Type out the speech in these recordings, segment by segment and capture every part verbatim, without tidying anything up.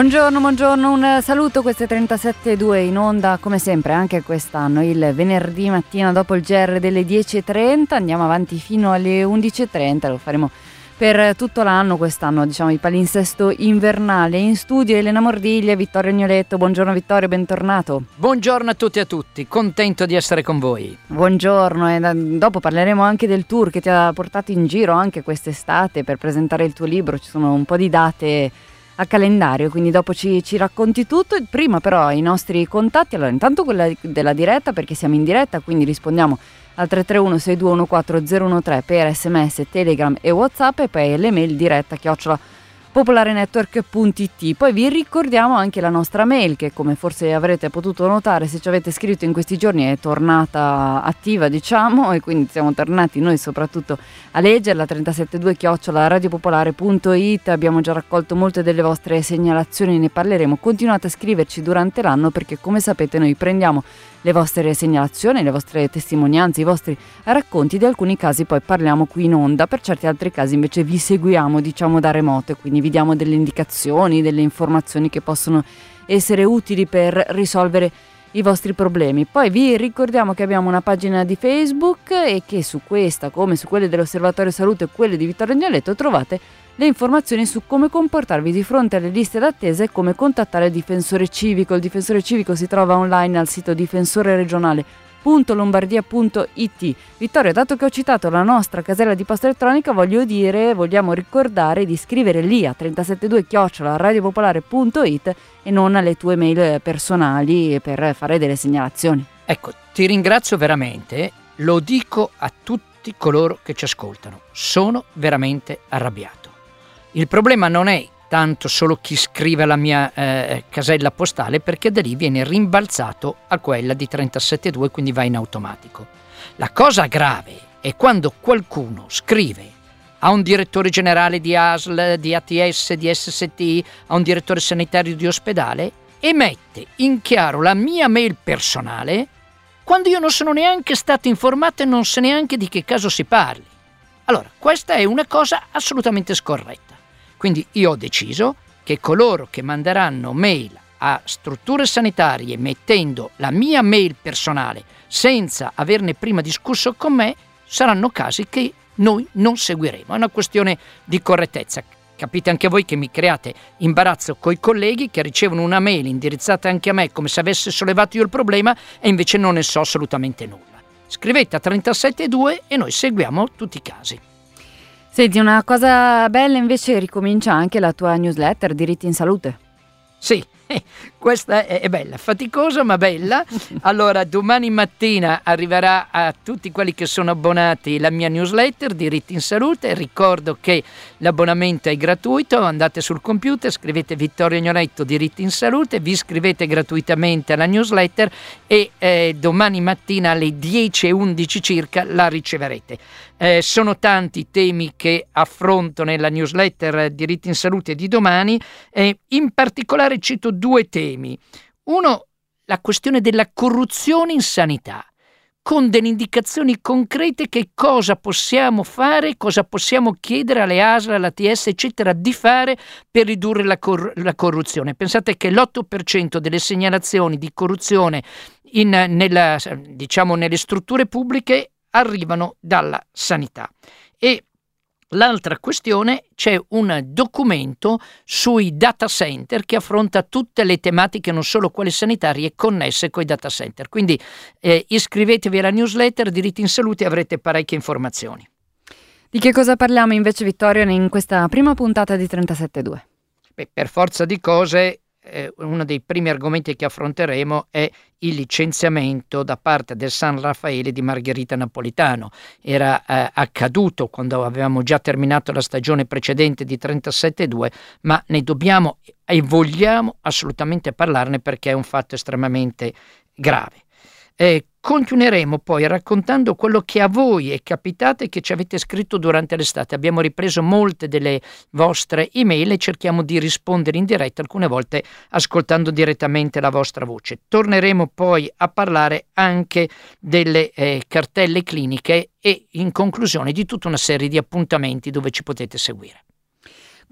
Buongiorno, buongiorno, un saluto, queste trentasette e due in onda come sempre anche quest'anno, il venerdì mattina dopo il G R delle dieci e trenta, andiamo avanti fino alle undici e trenta, lo faremo per tutto l'anno quest'anno, diciamo il palinsesto invernale. In studio Elena Mordiglia, Vittorio Agnoletto. Buongiorno Vittorio, bentornato. Buongiorno a tutti e a tutti, contento di essere con voi. Buongiorno, e da, dopo parleremo anche del tour che ti ha portato in giro anche quest'estate per presentare il tuo libro, ci sono un po' di date a calendario, quindi dopo ci, ci racconti tutto. Prima però i nostri contatti, allora intanto quella della diretta, perché siamo in diretta, quindi rispondiamo al tre tre uno sei due uno quattro zero uno tre per sms, telegram e whatsapp, e poi l'email diretta chiocciola popolarenetwork punto it. Poi vi ricordiamo anche la nostra mail, che come forse avrete potuto notare se ci avete scritto in questi giorni è tornata attiva, diciamo, e quindi siamo tornati noi soprattutto a leggerla, trentasette due chiocciola radiopopolare punto it. Abbiamo già raccolto molte delle vostre segnalazioni, ne parleremo. Continuate a scriverci durante l'anno, perché come sapete noi prendiamo le vostre segnalazioni, le vostre testimonianze, i vostri racconti, di alcuni casi poi parliamo qui in onda, per certi altri casi invece vi seguiamo, diciamo, da remoto, e quindi vi diamo delle indicazioni, delle informazioni che possono essere utili per risolvere i vostri problemi. Poi vi ricordiamo che abbiamo una pagina di Facebook e che su questa, come su quelle dell'Osservatorio Salute e quelle di Vittorio Agnoletto, trovate le informazioni su come comportarvi di fronte alle liste d'attesa e come contattare il difensore civico. Il difensore civico si trova online al sito difensoreregionale punto lombardia punto it. Vittorio, dato che ho citato la nostra casella di posta elettronica, voglio dire, vogliamo ricordare di scrivere lì a trentasette due chiocciola radiopopolare punto it e non alle tue mail personali per fare delle segnalazioni. Ecco, ti ringrazio veramente, lo dico a tutti coloro che ci ascoltano, sono veramente arrabbiato. Il problema non è tanto solo chi scrive alla mia eh, casella postale, perché da lì viene rimbalzato a quella di trentasette due, quindi va in automatico. La cosa grave è quando qualcuno scrive a un direttore generale di A S L, di A T S, di S S T, a un direttore sanitario di ospedale e mette in chiaro la mia mail personale, quando io non sono neanche stato informato e non so neanche di che caso si parli. Allora, questa è una cosa assolutamente scorretta. Quindi io ho deciso che coloro che manderanno mail a strutture sanitarie mettendo la mia mail personale senza averne prima discusso con me saranno casi che noi non seguiremo. È una questione di correttezza. Capite anche voi che mi create imbarazzo coi colleghi che ricevono una mail indirizzata anche a me come se avesse sollevato io il problema e invece non ne so assolutamente nulla. Scrivete a trentasette due e noi seguiamo tutti i casi. Senti, una cosa bella invece, ricomincia anche la tua newsletter Diritti in Salute. Sì, eh, questa è, è bella, faticosa ma bella. Allora, domani mattina arriverà a tutti quelli che sono abbonati la mia newsletter Diritti in Salute. Ricordo che l'abbonamento è gratuito, andate sul computer, scrivete Vittorio Agnoletto Diritti in Salute, vi iscrivete gratuitamente alla newsletter e eh, domani mattina alle dieci e undici circa la riceverete. Eh, sono tanti i temi che affronto nella newsletter Diritti in Salute di domani, e in particolare cito due temi. Uno, la questione della corruzione in sanità, con delle indicazioni concrete che cosa possiamo fare, cosa possiamo chiedere alle A S L, all'A T S, eccetera, di fare per ridurre la, cor- la corruzione. Pensate che l'otto per cento delle segnalazioni di corruzione in, nella, diciamo, nelle strutture pubbliche arrivano dalla sanità. E l'altra questione, c'è un documento sui data center che affronta tutte le tematiche, non solo quelle sanitarie, connesse coi data center. Quindi eh, iscrivetevi alla newsletter Diritti in Salute e avrete parecchie informazioni. Di che cosa parliamo invece, Vittorio, in questa prima puntata di trentasette due? Beh, per forza di cose, eh, uno dei primi argomenti che affronteremo è il licenziamento da parte del San Raffaele di Margherita Napolitano. Era eh, accaduto quando avevamo già terminato la stagione precedente di trentasette due, ma ne dobbiamo e vogliamo assolutamente parlarne perché è un fatto estremamente grave. Eh, continueremo poi raccontando quello che a voi è capitato e che ci avete scritto durante l'estate. Abbiamo ripreso molte delle vostre email e cerchiamo di rispondere in diretta, alcune volte ascoltando direttamente la vostra voce. Torneremo poi a parlare anche delle eh, cartelle cliniche e in conclusione di tutta una serie di appuntamenti dove ci potete seguire.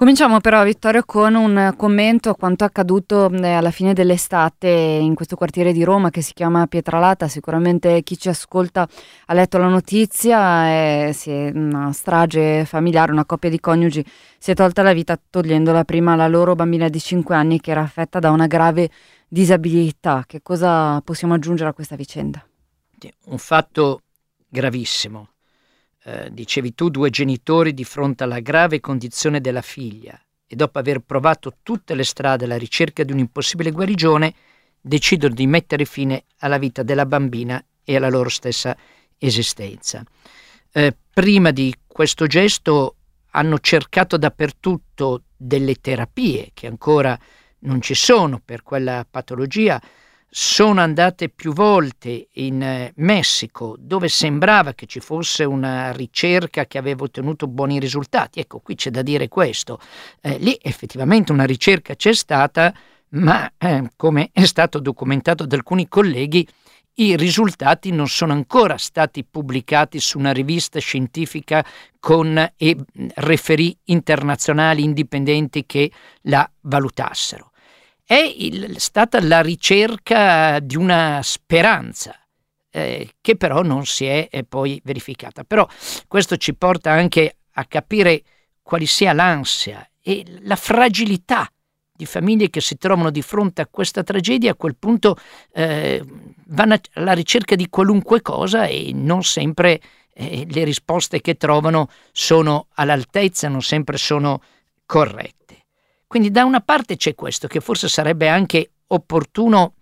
Cominciamo però, Vittorio, con un commento a quanto accaduto eh, alla fine dell'estate in questo quartiere di Roma che si chiama Pietralata. Sicuramente chi ci ascolta ha letto la notizia, e si è una strage familiare, una coppia di coniugi si è tolta la vita togliendola prima la loro bambina di cinque anni che era affetta da una grave disabilità. Che cosa possiamo aggiungere a questa vicenda? Un fatto gravissimo. Eh, dicevi tu, due genitori di fronte alla grave condizione della figlia e dopo aver provato tutte le strade alla ricerca di un'impossibile guarigione decidono di mettere fine alla vita della bambina e alla loro stessa esistenza. Eh, prima di questo gesto hanno cercato dappertutto delle terapie che ancora non ci sono per quella patologia. Sono andate più volte in eh, Messico, dove sembrava che ci fosse una ricerca che aveva ottenuto buoni risultati. Ecco, qui c'è da dire questo. Eh, lì effettivamente una ricerca c'è stata, ma eh, come è stato documentato da alcuni colleghi, i risultati non sono ancora stati pubblicati su una rivista scientifica con eh, referì internazionali indipendenti che la valutassero. È il, stata la ricerca di una speranza eh, che però non si è eh, poi verificata. Però questo ci porta anche a capire quali sia l'ansia e la fragilità di famiglie che si trovano di fronte a questa tragedia. A quel punto eh, vanno alla ricerca di qualunque cosa e non sempre eh, le risposte che trovano sono all'altezza, non sempre sono corrette. Quindi da una parte c'è questo, che forse sarebbe anche opportuno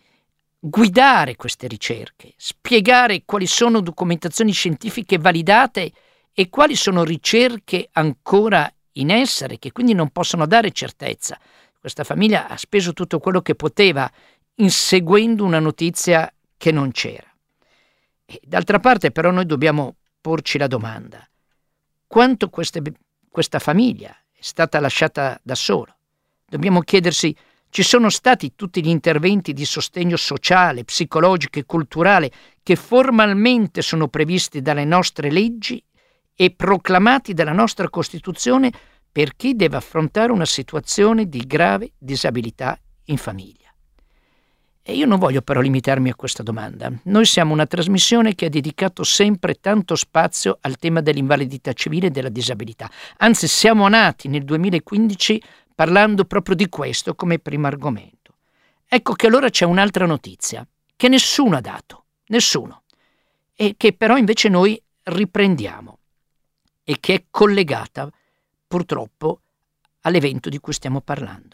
guidare queste ricerche, spiegare quali sono documentazioni scientifiche validate e quali sono ricerche ancora in essere, che quindi non possono dare certezza. Questa famiglia ha speso tutto quello che poteva inseguendo una notizia che non c'era. E d'altra parte però noi dobbiamo porci la domanda: quanto queste, questa famiglia è stata lasciata da sola? Dobbiamo chiedersi: ci sono stati tutti gli interventi di sostegno sociale, psicologico e culturale che formalmente sono previsti dalle nostre leggi e proclamati dalla nostra Costituzione per chi deve affrontare una situazione di grave disabilità in famiglia? E io non voglio però limitarmi a questa domanda. Noi siamo una trasmissione che ha dedicato sempre tanto spazio al tema dell'invalidità civile e della disabilità. Anzi, siamo nati nel duemilaquindici parlando proprio di questo come primo argomento. Ecco che allora c'è un'altra notizia che nessuno ha dato, nessuno, e che però invece noi riprendiamo e che è collegata purtroppo all'evento di cui stiamo parlando.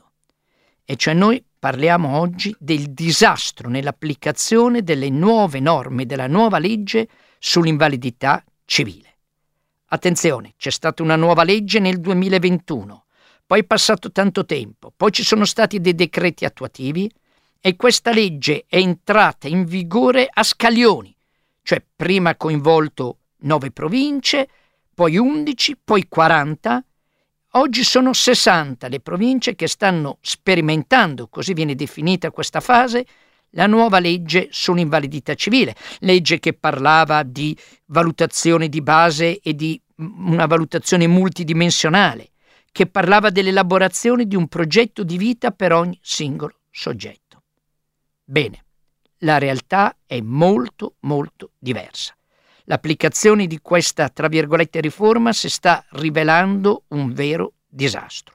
E cioè noi parliamo oggi del disastro nell'applicazione delle nuove norme della nuova legge sull'invalidità civile. Attenzione, c'è stata una nuova legge nel duemilaventuno, poi è passato tanto tempo, poi ci sono stati dei decreti attuativi e questa legge è entrata in vigore a scaglioni, cioè prima ha coinvolto nove province, poi undici, poi quaranta. Oggi sono sessanta le province che stanno sperimentando, così viene definita questa fase, la nuova legge sull'invalidità civile, legge che parlava di valutazione di base e di una valutazione multidimensionale, che parlava dell'elaborazione di un progetto di vita per ogni singolo soggetto. Bene, la realtà è molto molto diversa. L'applicazione di questa, tra virgolette, riforma si sta rivelando un vero disastro.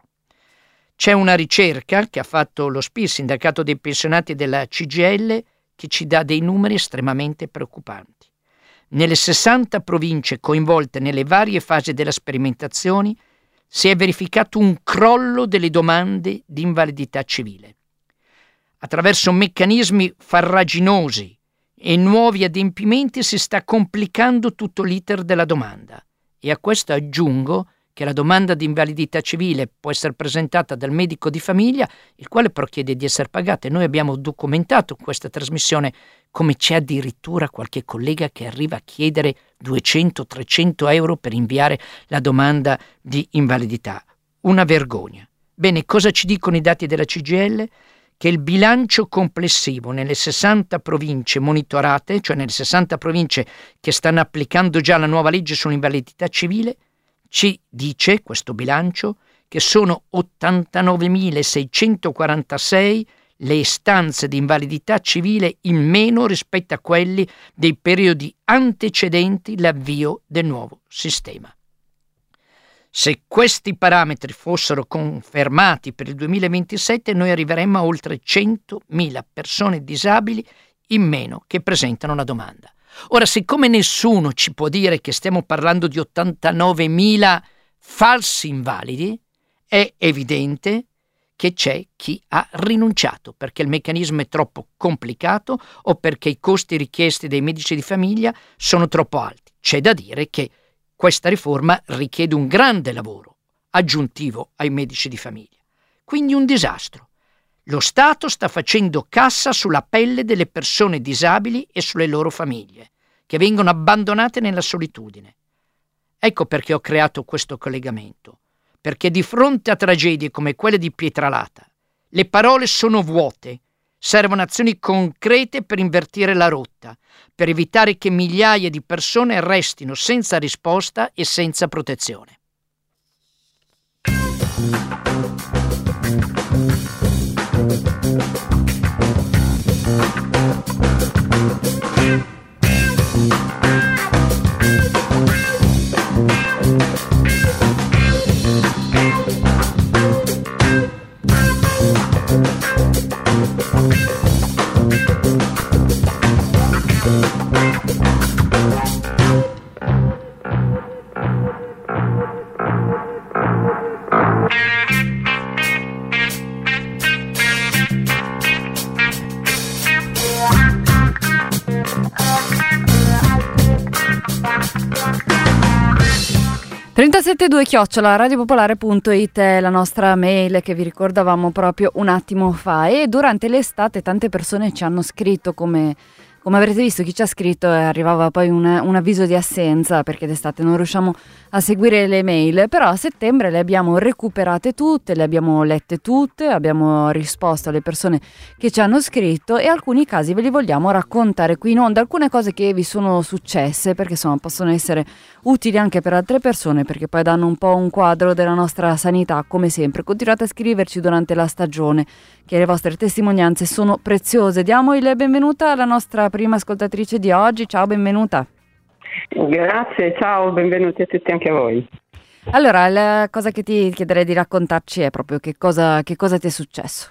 C'è una ricerca che ha fatto lo S P I, il Sindacato dei Pensionati della C G I L, che ci dà dei numeri estremamente preoccupanti. Nelle sessanta province coinvolte nelle varie fasi della sperimentazione si è verificato un crollo delle domande di invalidità civile. Attraverso meccanismi farraginosi e nuovi adempimenti si sta complicando tutto l'iter della domanda. E a questo aggiungo che la domanda di invalidità civile può essere presentata dal medico di famiglia, il quale però chiede di essere pagata. E noi abbiamo documentato in questa trasmissione come c'è addirittura qualche collega che arriva a chiedere duecento trecento euro per inviare la domanda di invalidità. Una vergogna. Bene, cosa ci dicono i dati della C G I L? Che il bilancio complessivo nelle sessanta province monitorate, cioè nelle sessanta province che stanno applicando già la nuova legge sull'invalidità civile, ci dice, questo bilancio, che sono ottantanovemilaseicentoquarantasei le istanze di invalidità civile in meno rispetto a quelli dei periodi antecedenti l'avvio del nuovo sistema. Se questi parametri fossero confermati per il duemilaventisette, noi arriveremmo a oltre centomila persone disabili in meno che presentano la domanda. Ora, siccome nessuno ci può dire che stiamo parlando di ottantanovemila falsi invalidi, è evidente che c'è chi ha rinunciato perché il meccanismo è troppo complicato o perché i costi richiesti dai medici di famiglia sono troppo alti. C'è da dire che questa riforma richiede un grande lavoro aggiuntivo ai medici di famiglia. Quindi un disastro. Lo Stato sta facendo cassa sulla pelle delle persone disabili e sulle loro famiglie, che vengono abbandonate nella solitudine. Ecco perché ho creato questo collegamento. Perché di fronte a tragedie come quelle di Pietralata, le parole sono vuote, servono azioni concrete per invertire la rotta, per evitare che migliaia di persone restino senza risposta e senza protezione. trentasettantadue chiocciola radiopopolare punto it è la nostra mail che vi ricordavamo proprio un attimo fa, e durante l'estate tante persone ci hanno scritto, come, come avrete visto chi ci ha scritto arrivava poi un, un avviso di assenza perché d'estate non riusciamo a seguire le mail, però a settembre le abbiamo recuperate tutte, le abbiamo lette tutte, abbiamo risposto alle persone che ci hanno scritto e alcuni casi ve li vogliamo raccontare qui in onda, alcune cose che vi sono successe perché insomma possono essere utili anche per altre persone perché poi danno un po' un quadro della nostra sanità. Come sempre continuate a scriverci durante la stagione che le vostre testimonianze sono preziose. Diamo il benvenuto alla nostra prima ascoltatrice di oggi. Ciao, benvenuta. Grazie, ciao, benvenuti a tutti anche a voi. Allora, la cosa che ti chiederei di raccontarci è proprio che cosa, che cosa ti è successo.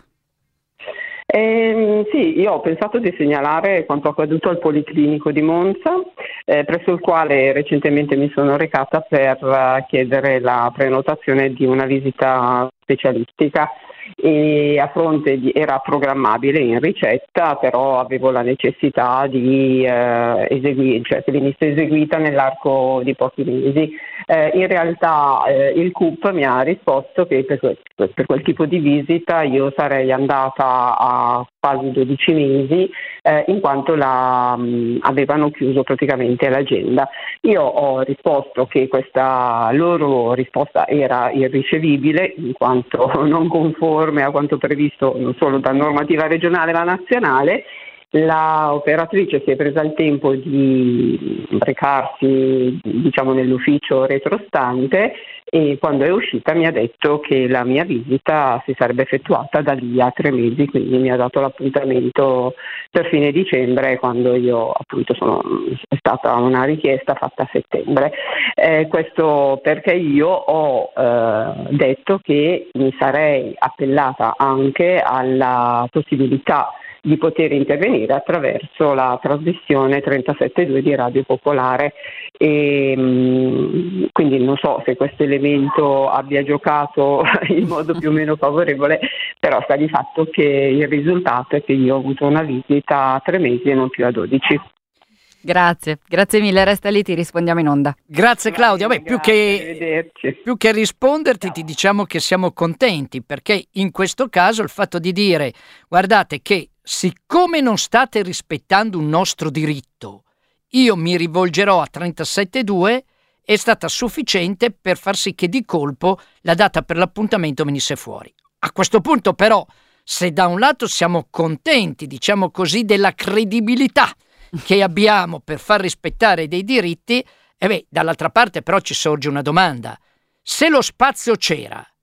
Eh, sì, io ho pensato di segnalare quanto accaduto al Policlinico di Monza, eh, presso il quale recentemente mi sono recata per uh, chiedere la prenotazione di una visita specialistica. E a fronte di, era programmabile in ricetta, però avevo la necessità di eh, eseguire, cioè che venisse eseguita nell'arco di pochi mesi. Eh, in realtà eh, il C U P mi ha risposto che per quel, per quel tipo di visita io sarei andata a quasi dodici mesi, eh, in quanto la, mh, avevano chiuso praticamente l'agenda. Io ho risposto che questa loro risposta era irricevibile, in quanto non conforme a quanto previsto non solo da normativa regionale ma nazionale. La operatrice si è presa il tempo di recarsi, diciamo, nell'ufficio retrostante e quando è uscita mi ha detto che la mia visita si sarebbe effettuata da lì a tre mesi, quindi mi ha dato l'appuntamento per fine dicembre, quando io appunto sono è stata una richiesta fatta a settembre. Eh, questo perché io ho eh, detto che mi sarei appellata anche alla possibilità di poter intervenire attraverso la trasmissione trentasette due di Radio Popolare e mh, quindi non so se questo elemento abbia giocato in modo più o meno favorevole, però sta di fatto che il risultato è che io ho avuto una visita a tre mesi e non più a dodici. Grazie, grazie mille, resta lì, ti rispondiamo in onda. Grazie Claudia, beh, più che, più che risponderti ti diciamo che siamo contenti, perché in questo caso il fatto di dire guardate che siccome non state rispettando un nostro diritto, io mi rivolgerò a trentasette due è stata sufficiente per far sì che di colpo la data per l'appuntamento venisse fuori. A questo punto però, se da un lato siamo contenti, diciamo così, della credibilità che abbiamo per far rispettare dei diritti, e beh, dall'altra parte però ci sorge una domanda. Se lo spazio c'era,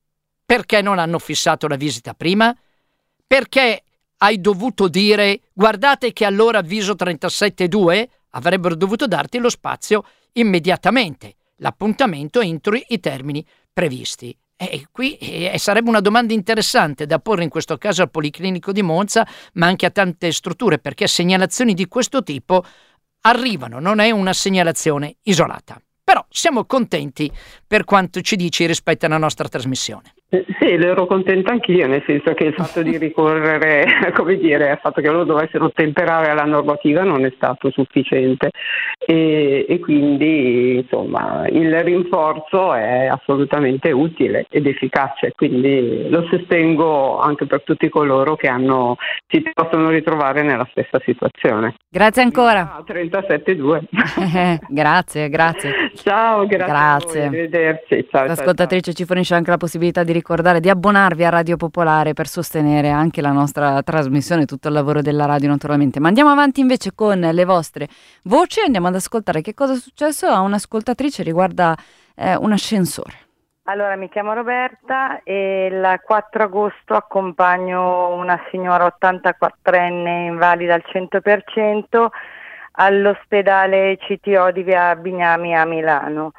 Perché non hanno fissato la visita prima? Perché hai dovuto dire guardate che allora avviso trentasette due? Avrebbero dovuto darti lo spazio immediatamente, l'appuntamento entro i termini previsti. E qui eh, sarebbe una domanda interessante da porre in questo caso al Policlinico di Monza, ma anche a tante strutture, perché segnalazioni di questo tipo arrivano, non è una segnalazione isolata. Però siamo contenti per quanto ci dici rispetto alla nostra trasmissione. Eh, Sì, ero contenta anch'io, nel senso che il fatto di ricorrere, come dire, al fatto che loro dovessero ottemperare alla normativa non è stato sufficiente e, e quindi insomma il rinforzo è assolutamente utile ed efficace, quindi lo sostengo anche per tutti coloro che hanno, si possono ritrovare nella stessa situazione. Grazie ancora. Ah, trentasette due. Grazie, grazie. Ciao, grazie. Grazie. A voi, arrivederci. Ciao, ciao, L'ascoltatrice ci fornisce anche la possibilità di ricordare di abbonarvi a Radio Popolare per sostenere anche la nostra trasmissione, tutto il lavoro della radio naturalmente. Ma andiamo avanti invece con le vostre voci, andiamo ad ascoltare che cosa è successo a un'ascoltatrice riguarda eh, un ascensore. Allora, mi chiamo Roberta e il quattro agosto accompagno una signora ottantaquattrenne invalida al cento per cento all'ospedale C T O di via Bignami a Milano.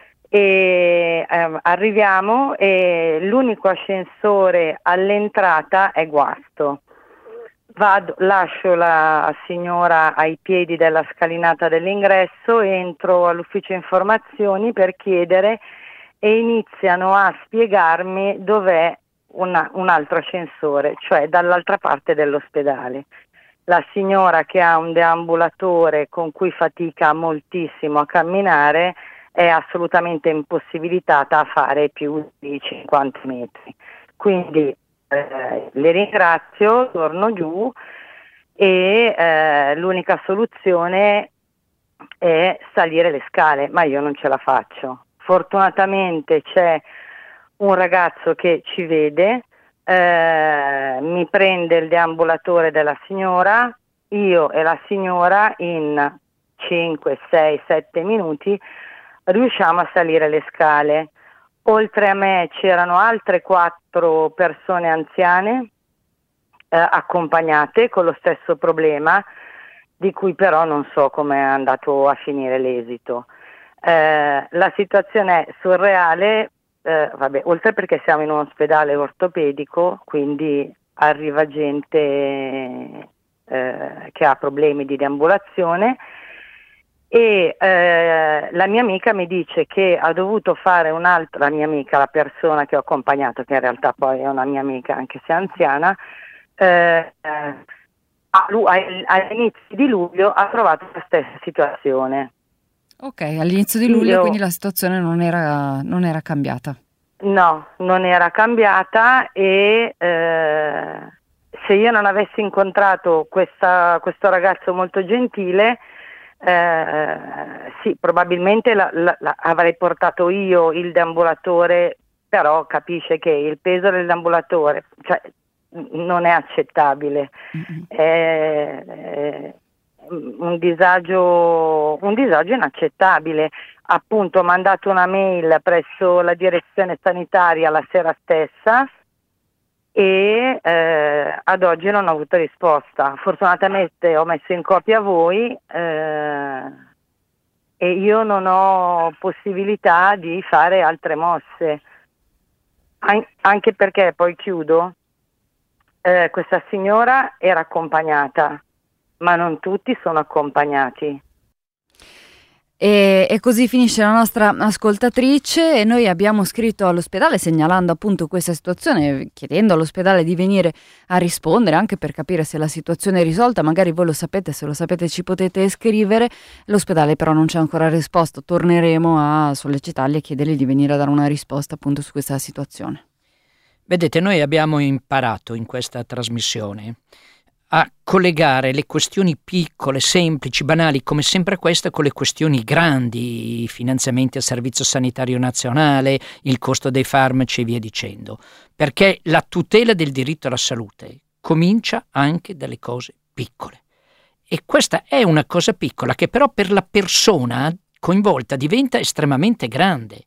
E eh, arriviamo e l'unico ascensore all'entrata è guasto. Vado, lascio la signora ai piedi della scalinata dell'ingresso, entro all'ufficio informazioni per chiedere e iniziano a spiegarmi dov'è una, un altro ascensore, cioè dall'altra parte dell'ospedale. La signora che ha un deambulatore con cui fatica moltissimo a camminare è assolutamente impossibilitata a fare più di cinquanta metri. Quindi eh, le ringrazio, torno giù e eh, l'unica soluzione è salire le scale, ma io non ce la faccio. Fortunatamente c'è un ragazzo che ci vede, eh, mi prende il deambulatore della signora, io e la signora in cinque, sei, sette minuti riusciamo a salire le scale. Oltre a me c'erano altre quattro persone anziane eh, accompagnate con lo stesso problema, di cui però non so come è andato a finire l'esito. Eh, la situazione è surreale, eh, vabbè, oltre perché siamo in un ospedale ortopedico, quindi arriva gente eh, che ha problemi di deambulazione e eh, la mia amica mi dice che ha dovuto fare un'altra, la mia amica, la persona che ho accompagnato, che in realtà poi è una mia amica anche se anziana, eh, all'inizio di luglio ha trovato la stessa situazione. Ok, all'inizio di luglio Io, quindi la situazione non era, non era cambiata. No, non era cambiata e eh, se io non avessi incontrato questa, questo ragazzo molto gentile, eh, sì, probabilmente la, la, la, avrei portato io il deambulatore, però capisce che il peso del deambulatore, cioè, non è accettabile. Mm-hmm. È, è un disagio, un disagio inaccettabile. Appunto, ho mandato una mail presso la direzione sanitaria la sera stessa e eh, ad oggi non ho avuto risposta. Fortunatamente ho messo in copia voi eh, e io non ho possibilità di fare altre mosse, An- anche perché, poi chiudo, eh, questa signora era accompagnata, ma non tutti sono accompagnati. E, e così finisce la nostra ascoltatrice e noi abbiamo scritto all'ospedale segnalando appunto questa situazione, chiedendo all'ospedale di venire a rispondere anche per capire se la situazione è risolta. Magari voi lo sapete, se lo sapete ci potete scrivere. L'ospedale però non ci ha ancora risposto, torneremo a sollecitarli e chiedergli di venire a dare una risposta appunto su questa situazione. Vedete, noi abbiamo imparato in questa trasmissione a collegare le questioni piccole, semplici, banali, come sempre questa, con le questioni grandi, i finanziamenti al Servizio Sanitario Nazionale, il costo dei farmaci e via dicendo, perché la tutela del diritto alla salute comincia anche dalle cose piccole. E questa è una cosa piccola che però per la persona coinvolta diventa estremamente grande.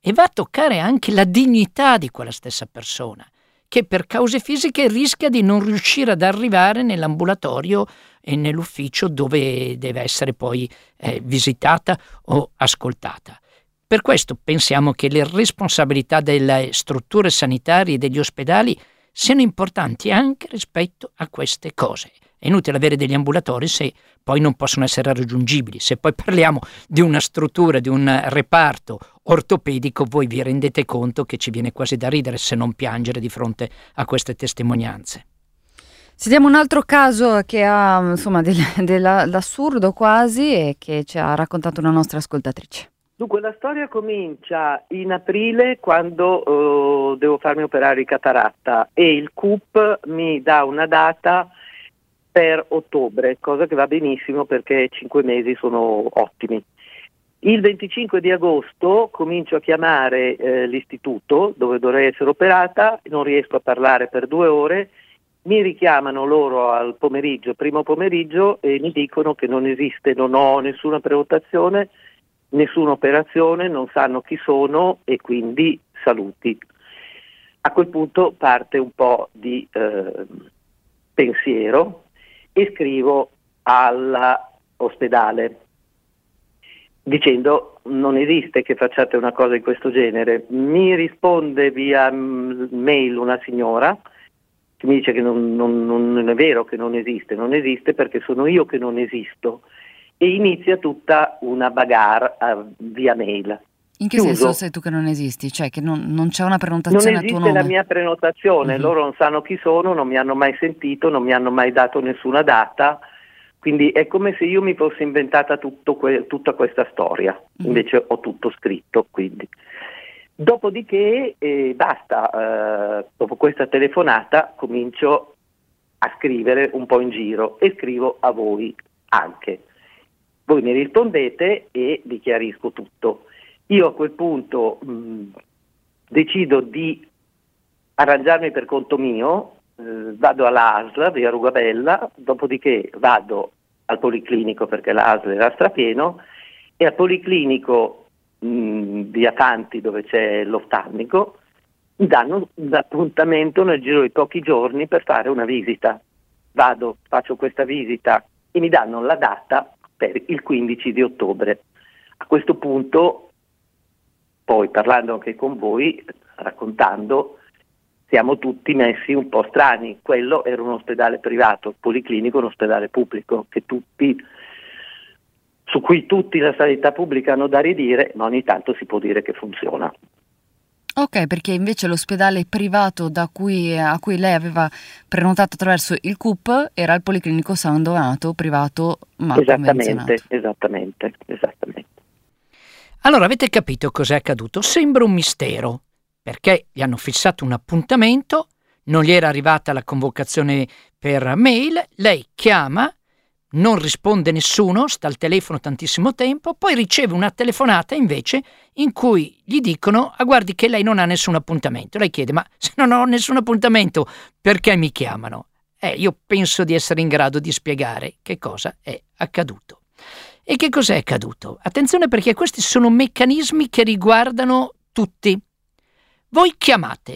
e va a toccare anche la dignità di quella stessa persona, che per cause fisiche rischia di non riuscire ad arrivare nell'ambulatorio e nell'ufficio dove deve essere poi eh, visitata o ascoltata. Per questo pensiamo che le responsabilità delle strutture sanitarie e degli ospedali siano importanti anche rispetto a queste cose. È inutile avere degli ambulatori se poi non possono essere raggiungibili. Se poi parliamo di una struttura, di un reparto ortopedico, voi vi rendete conto che ci viene quasi da ridere, se non piangere, di fronte a queste testimonianze. Sentiamo un altro caso che ha insomma del, dell'assurdo quasi e che ci ha raccontato una nostra ascoltatrice. Dunque, la storia comincia in aprile, quando uh, devo farmi operare di cataratta, e il C U P mi dà una data per ottobre, cosa che va benissimo perché cinque mesi sono ottimi. Il venticinque di agosto comincio a chiamare eh, l'istituto dove dovrei essere operata, non riesco a parlare per due ore, mi richiamano loro al pomeriggio, primo pomeriggio, e mi dicono che non esiste, non ho nessuna prenotazione, nessuna operazione, non sanno chi sono e quindi saluti. A quel punto parte un po' di eh, pensiero e scrivo all'ospedale dicendo: non esiste che facciate una cosa di questo genere. Mi risponde via mail una signora che mi dice che non, non, non è vero che non esiste, non esiste perché sono io che non esisto, e inizia tutta una bagarre uh, via mail. In che Chiuso. senso sei tu che non esisti? Cioè che non, non c'è una prenotazione a tuo nome? Non esiste la mia prenotazione, uh-huh. Loro non sanno chi sono, non mi hanno mai sentito, non mi hanno mai dato nessuna data, quindi è come se io mi fossi inventata tutto que- tutta questa storia, uh-huh. Invece ho tutto scritto, quindi. Dopodiché eh, basta, eh, dopo questa telefonata comincio a scrivere un po' in giro e scrivo a voi anche. Voi mi rispondete e vi chiarisco tutto. Io a quel punto mh, decido di arrangiarmi per conto mio, eh, vado all'A S L, via Rugabella, dopodiché vado al Policlinico perché l'A S L era strapieno, e al Policlinico mh, via Fanti, dove c'è l'oftalmico, mi danno un appuntamento nel giro di pochi giorni per fare una visita. Vado, faccio questa visita e mi danno la data per il quindici di ottobre. A questo punto, poi parlando anche con voi, raccontando, siamo tutti messi un po' strani. Quello era un ospedale privato, il Policlinico un ospedale pubblico, che tutti, su cui tutti la sanità pubblica hanno da ridire, ma ogni tanto si può dire che funziona. Ok, perché invece l'ospedale privato da cui, a cui lei aveva prenotato attraverso il C U P era il Policlinico San Donato, privato ma Esattamente, esattamente, esattamente. Allora, avete capito cos'è accaduto? Sembra un mistero, perché gli hanno fissato un appuntamento, non gli era arrivata la convocazione per mail, lei chiama, non risponde nessuno, sta al telefono tantissimo tempo, poi riceve una telefonata invece in cui gli dicono: ah, guardi che lei non ha nessun appuntamento. Lei chiede: ma se non ho nessun appuntamento perché mi chiamano? Eh, io penso di essere in grado di spiegare che cosa è accaduto. E che cos'è accaduto? Attenzione, perché questi sono meccanismi che riguardano tutti. Voi chiamate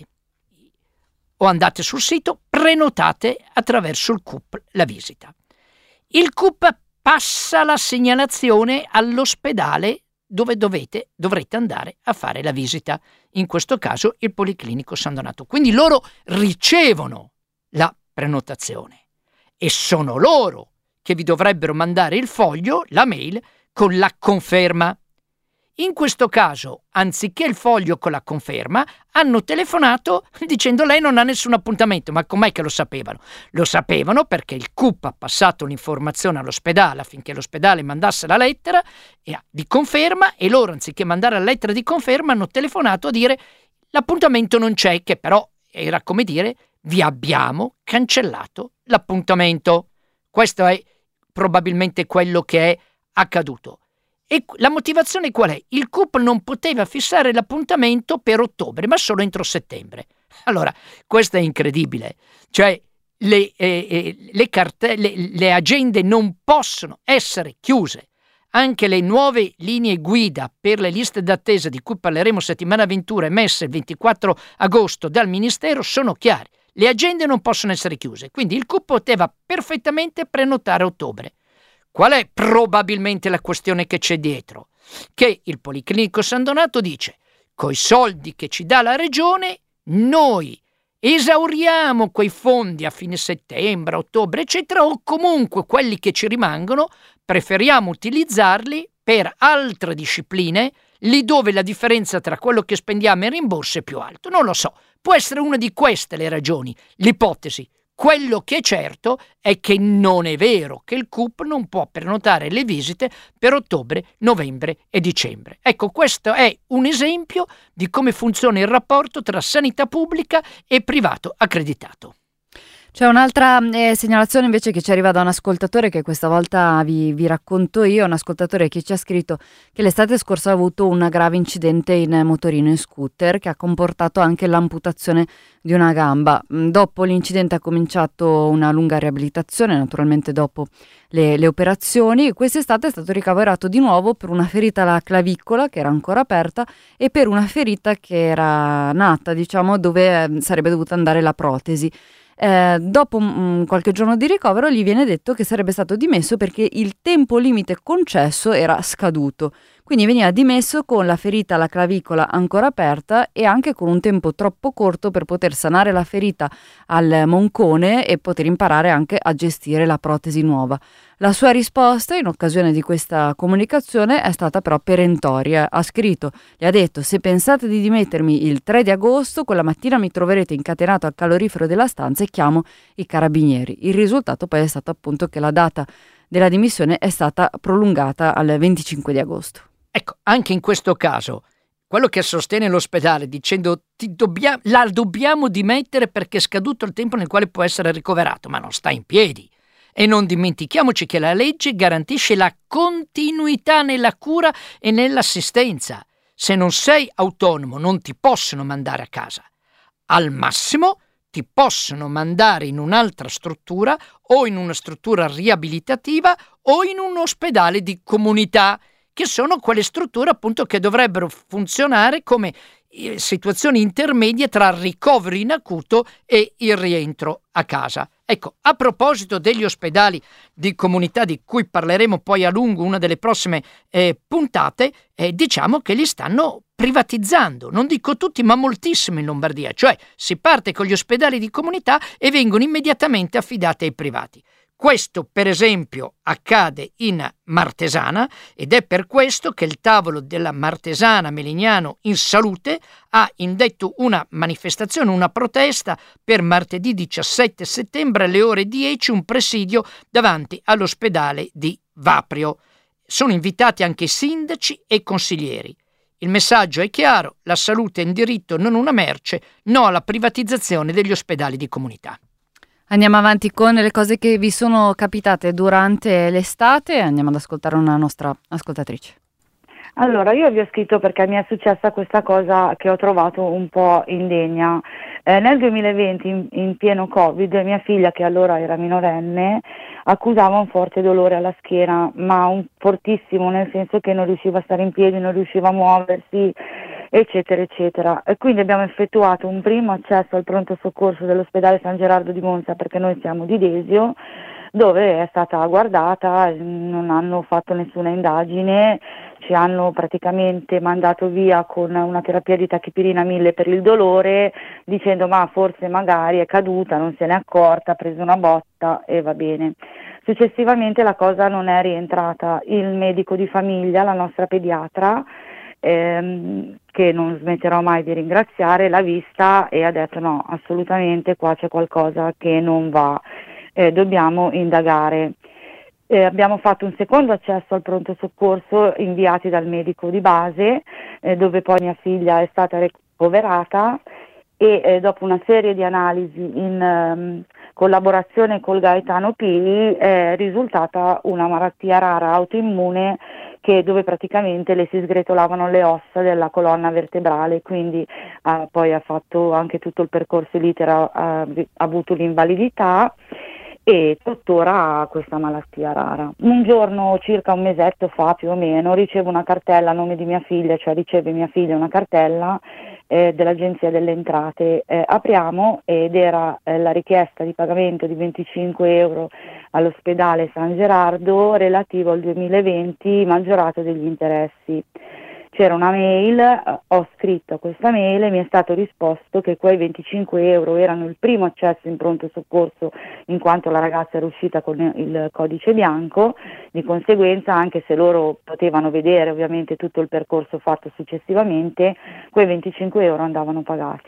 o andate sul sito, prenotate attraverso il C U P la visita. Il C U P passa la segnalazione all'ospedale dove dovete, dovrete andare a fare la visita, in questo caso il Policlinico San Donato. Quindi loro ricevono la prenotazione e sono loro che vi dovrebbero mandare il foglio, la mail, con la conferma. In questo caso, anziché il foglio con la conferma, hanno telefonato dicendo: lei non ha nessun appuntamento. Ma com'è che lo sapevano? Lo sapevano perché il C U P ha passato l'informazione all'ospedale affinché l'ospedale mandasse la lettera di conferma, e loro, anziché mandare la lettera di conferma, hanno telefonato a dire: l'appuntamento non c'è, che però era come dire: vi abbiamo cancellato l'appuntamento. Questo è probabilmente quello che è accaduto. E la motivazione qual è? Il C U P non poteva fissare l'appuntamento per ottobre, ma solo entro settembre. Allora, questo è incredibile. Cioè, le, eh, le, carte- le, le agende non possono essere chiuse Anche le nuove linee guida per le liste d'attesa di cui parleremo settimana ventura emesse il ventiquattro agosto dal Ministero sono chiare. Le agende non possono essere chiuse, quindi il C U P poteva perfettamente prenotare a ottobre. Qual è probabilmente la questione che c'è dietro? Che il Policlinico San Donato dice: coi soldi che ci dà la Regione, noi esauriamo quei fondi a fine settembre, ottobre, eccetera, o comunque quelli che ci rimangono preferiamo utilizzarli per altre discipline, lì dove la differenza tra quello che spendiamo e il rimborso è più alto. Non lo so, può essere una di queste le ragioni, l'ipotesi. Quello che è certo è che non è vero che il C U P non può prenotare le visite per ottobre, novembre e dicembre. Ecco, questo è un esempio di come funziona il rapporto tra sanità pubblica e privato accreditato. C'è un'altra eh, segnalazione invece che ci arriva da un ascoltatore, che questa volta vi, vi racconto io, un ascoltatore che ci ha scritto che l'estate scorsa ha avuto un grave incidente in motorino in scooter che ha comportato anche l'amputazione di una gamba. Dopo l'incidente ha cominciato una lunga riabilitazione, naturalmente dopo le, le operazioni. Quest'estate è stato ricoverato di nuovo per una ferita alla clavicola che era ancora aperta e per una ferita che era nata, diciamo, dove eh, sarebbe dovuta andare la protesi. Eh, dopo mh, qualche giorno di ricovero gli viene detto che sarebbe stato dimesso perché il tempo limite concesso era scaduto, quindi veniva dimesso con la ferita alla clavicola ancora aperta e anche con un tempo troppo corto per poter sanare la ferita al moncone e poter imparare anche a gestire la protesi nuova. La sua risposta in occasione di questa comunicazione è stata però perentoria. Ha scritto, gli ha detto: se pensate di dimettermi il tre di agosto, quella mattina mi troverete incatenato al calorifero della stanza e chiamo i carabinieri. Il risultato poi è stato appunto che la data della dimissione è stata prolungata al venticinque di agosto. Ecco, anche in questo caso, quello che sostiene l'ospedale dicendo ti dobbia- la dobbiamo dimettere perché è scaduto il tempo nel quale può essere ricoverato, ma non sta in piedi. E non dimentichiamoci che la legge garantisce la continuità nella cura e nell'assistenza. Se non sei autonomo non ti possono mandare a casa. Al massimo ti possono mandare in un'altra struttura o in una struttura riabilitativa o in un ospedale di comunità, che sono quelle strutture appunto che dovrebbero funzionare come situazioni intermedie tra il ricovero in acuto e il rientro a casa. Ecco, a proposito degli ospedali di comunità di cui parleremo poi a lungo una delle prossime eh, puntate, eh, diciamo che li stanno privatizzando, non dico tutti ma moltissimi in Lombardia, cioè si parte con gli ospedali di comunità e vengono immediatamente affidati ai privati. Questo, per esempio, accade in Martesana ed è per questo che il tavolo della Martesana Melignano in Salute ha indetto una manifestazione, una protesta per martedì diciassette settembre alle ore dieci, un presidio davanti all'ospedale di Vaprio. Sono invitati anche sindaci e consiglieri. Il messaggio è chiaro: la salute è un diritto, non una merce, no alla privatizzazione degli ospedali di comunità. Andiamo avanti con le cose che vi sono capitate durante l'estate. Andiamo ad ascoltare una nostra ascoltatrice. Allora, io vi ho scritto perché mi è successa questa cosa che ho trovato un po' indegna. Eh, nel duemilaventi, in, in pieno Covid, mia figlia, che allora era minorenne, accusava un forte dolore alla schiena, ma un fortissimo, nel senso che non riusciva a stare in piedi, non riusciva a muoversi, eccetera, eccetera. E quindi abbiamo effettuato un primo accesso al pronto soccorso dell'ospedale San Gerardo di Monza, perché noi siamo di Desio, dove è stata guardata, non hanno fatto nessuna indagine, ci hanno praticamente mandato via con una terapia di tachipirina mille per il dolore, dicendo ma forse magari è caduta, non se n'è accorta, ha preso una botta e va bene. Successivamente la cosa non è rientrata, il medico di famiglia, la nostra pediatra, ehm, che non smetterò mai di ringraziare, l'ha vista e ha detto no, assolutamente qua c'è qualcosa che non va. Eh, dobbiamo indagare. Eh, abbiamo fatto un secondo accesso al pronto soccorso inviati dal medico di base, eh, dove poi mia figlia è stata ricoverata e eh, dopo una serie di analisi in um, collaborazione col Gaetano Pini è risultata una malattia rara autoimmune che, dove praticamente le si sgretolavano le ossa della colonna vertebrale, quindi uh, poi ha fatto anche tutto il percorso l'iter, ha, ha avuto l'invalidità. e tuttora ha questa malattia rara. Un giorno, circa un mesetto fa più o meno, ricevo una cartella a nome di mia figlia, cioè riceve mia figlia una cartella eh, dell'Agenzia delle Entrate. Eh, apriamo ed era eh, la richiesta di pagamento di venticinque euro all'ospedale San Gerardo relativo al duemilaventi, maggiorato degli interessi. C'era una mail, ho scritto a questa mail e mi è stato risposto che quei venticinque euro erano il primo accesso in pronto soccorso, in quanto la ragazza era uscita con il codice bianco, di conseguenza anche se loro potevano vedere ovviamente tutto il percorso fatto successivamente, quei venticinque euro andavano pagati.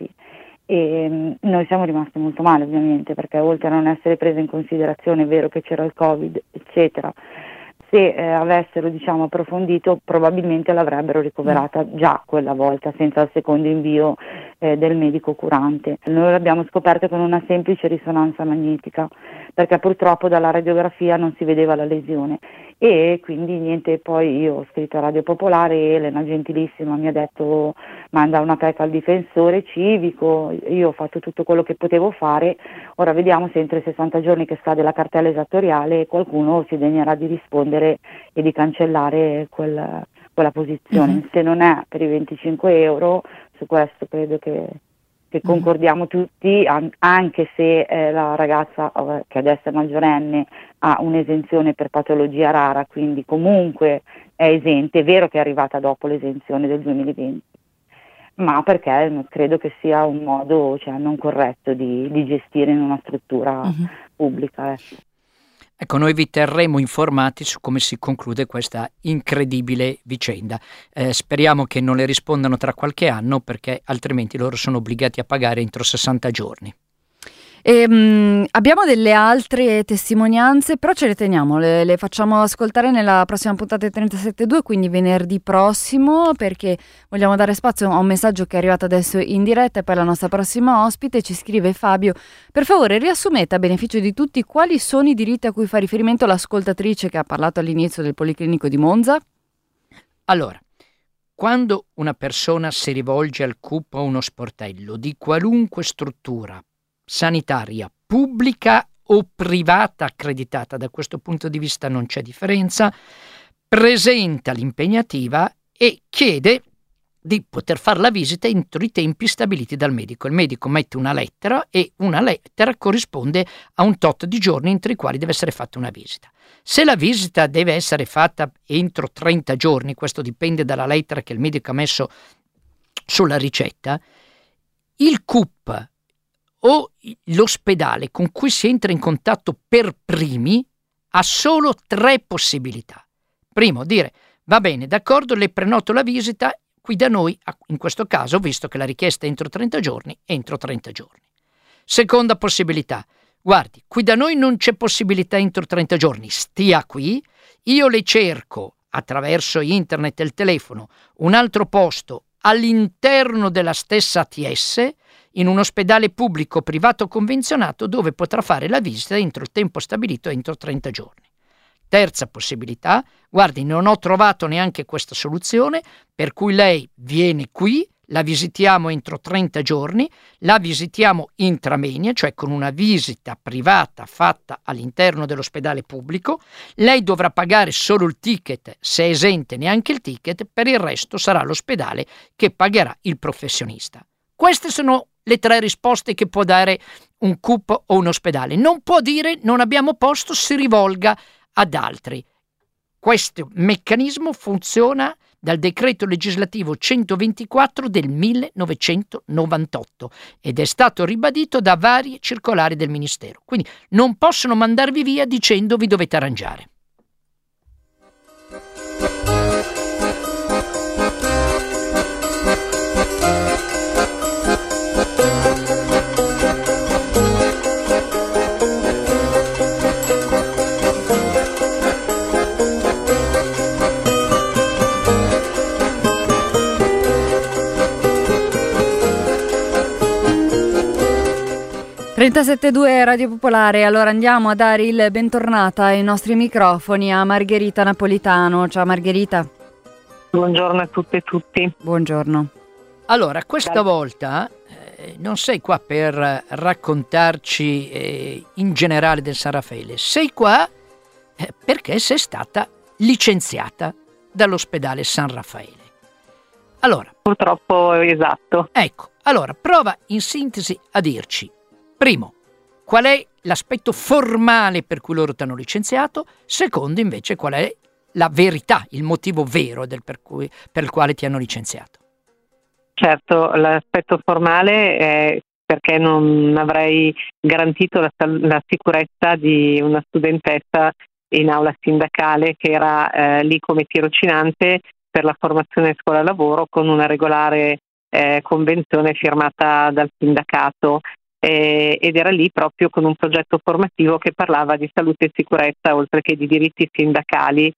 E noi siamo rimasti molto male ovviamente, perché oltre a non essere prese in considerazione, è vero che c'era il Covid eccetera, se eh, avessero diciamo approfondito probabilmente l'avrebbero ricoverata già quella volta senza il secondo invio eh, del medico curante. Noi l'abbiamo scoperto con una semplice risonanza magnetica, perché purtroppo dalla radiografia non si vedeva la lesione e quindi niente. Poi io ho scritto a Radio Popolare, Elena gentilissima mi ha detto manda una P E C al difensore civico, io ho fatto tutto quello che potevo fare, ora vediamo se entro i sessanta giorni che scade la cartella esattoriale qualcuno si degnerà di rispondere e di cancellare quel, quella posizione. Mm-hmm. Se non è per i venticinque euro, su questo credo che, che concordiamo mm-hmm. tutti, an- anche se eh, la ragazza eh, che adesso è maggiorenne ha un'esenzione per patologia rara, quindi comunque è esente. È vero che è arrivata dopo l'esenzione del duemilaventi, ma perché credo che sia un modo cioè, non corretto di, di gestire in una struttura mm-hmm. pubblica. Ecco. Ecco, noi vi terremo informati su come si conclude questa incredibile vicenda. Eh, speriamo che non le rispondano tra qualche anno, perché altrimenti loro sono obbligati a pagare entro sessanta giorni. E, mh, abbiamo delle altre testimonianze, però ce le teniamo, le, le facciamo ascoltare nella prossima puntata di trentasette due, quindi venerdì prossimo, perché vogliamo dare spazio a un messaggio che è arrivato adesso in diretta e poi la nostra prossima ospite ci scrive Fabio: per favore riassumete a beneficio di tutti quali sono i diritti a cui fa riferimento l'ascoltatrice che ha parlato all'inizio del Policlinico di Monza. Allora, quando una persona si rivolge al C U P o a uno sportello di qualunque struttura sanitaria, pubblica o privata accreditata, da questo punto di vista non c'è differenza, presenta l'impegnativa e chiede di poter fare la visita entro i tempi stabiliti dal medico. Il medico mette una lettera e una lettera corrisponde a un tot di giorni entro i quali deve essere fatta una visita. Se la visita deve essere fatta entro trenta giorni, questo dipende dalla lettera che il medico ha messo sulla ricetta, il C U P o l'ospedale con cui si entra in contatto per primi ha solo tre possibilità. Primo, dire va bene, d'accordo, le prenoto la visita qui da noi, in questo caso, visto che la richiesta è entro trenta giorni, entro trenta giorni. Seconda possibilità, guardi, qui da noi non c'è possibilità entro trenta giorni, stia qui, io le cerco attraverso internet e il telefono un altro posto all'interno della stessa A T S, in un ospedale pubblico, privato convenzionato, dove potrà fare la visita entro il tempo stabilito, entro trenta giorni. Terza possibilità, guardi, non ho trovato neanche questa soluzione, per cui lei viene qui, la visitiamo entro trenta giorni, la visitiamo intramenia, cioè con una visita privata fatta all'interno dell'ospedale pubblico, lei dovrà pagare solo il ticket, se è esente neanche il ticket, per il resto sarà l'ospedale che pagherà il professionista. Queste sono le tre risposte che può dare un C U P o un ospedale. Non può dire non abbiamo posto, si rivolga ad altri. Questo meccanismo funziona dal decreto legislativo centoventiquattro del millenovecentonovantotto ed è stato ribadito da varie circolari del Ministero. Quindi non possono mandarvi via dicendo vi dovete arrangiare. trentasette due Radio Popolare, allora andiamo a dare il bentornata ai nostri microfoni a Margherita Napolitano. Ciao Margherita. Buongiorno a tutte e tutti. Buongiorno. Allora, questa volta eh, eh, non sei qua per raccontarci eh, in generale del San Raffaele, sei qua eh, perché sei stata licenziata dall'ospedale San Raffaele. Allora, purtroppo esatto. Ecco, allora prova in sintesi a dirci, primo, qual è l'aspetto formale per cui loro ti hanno licenziato, secondo invece qual è la verità, il motivo vero del per, cui, per il quale ti hanno licenziato. Certo, l'aspetto formale è perché non avrei garantito la, la sicurezza di una studentessa in aula sindacale che era eh, lì come tirocinante per la formazione scuola lavoro con una regolare eh, convenzione firmata dal sindacato eh, ed era lì proprio con un progetto formativo che parlava di salute e sicurezza oltre che di diritti sindacali.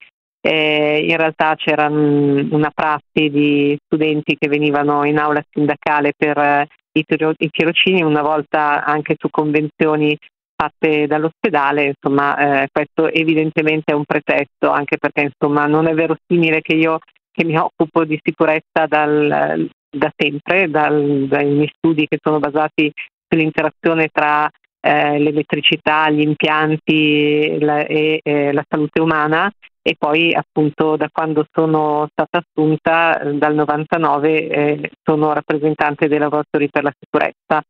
Eh, in realtà c'era una prassi di studenti che venivano in aula sindacale per eh, i, tiro- i tirocini, una volta anche su convenzioni fatte dall'ospedale. Insomma, eh, questo evidentemente è un pretesto, anche perché insomma non è verosimile che io che mi occupo di sicurezza dal, da sempre, dal, dai miei studi che sono basati sull'interazione tra eh, l'elettricità, gli impianti la, e eh, la salute umana, e poi appunto da quando sono stata assunta dal novantanove eh, sono rappresentante dei lavoratori per la sicurezza.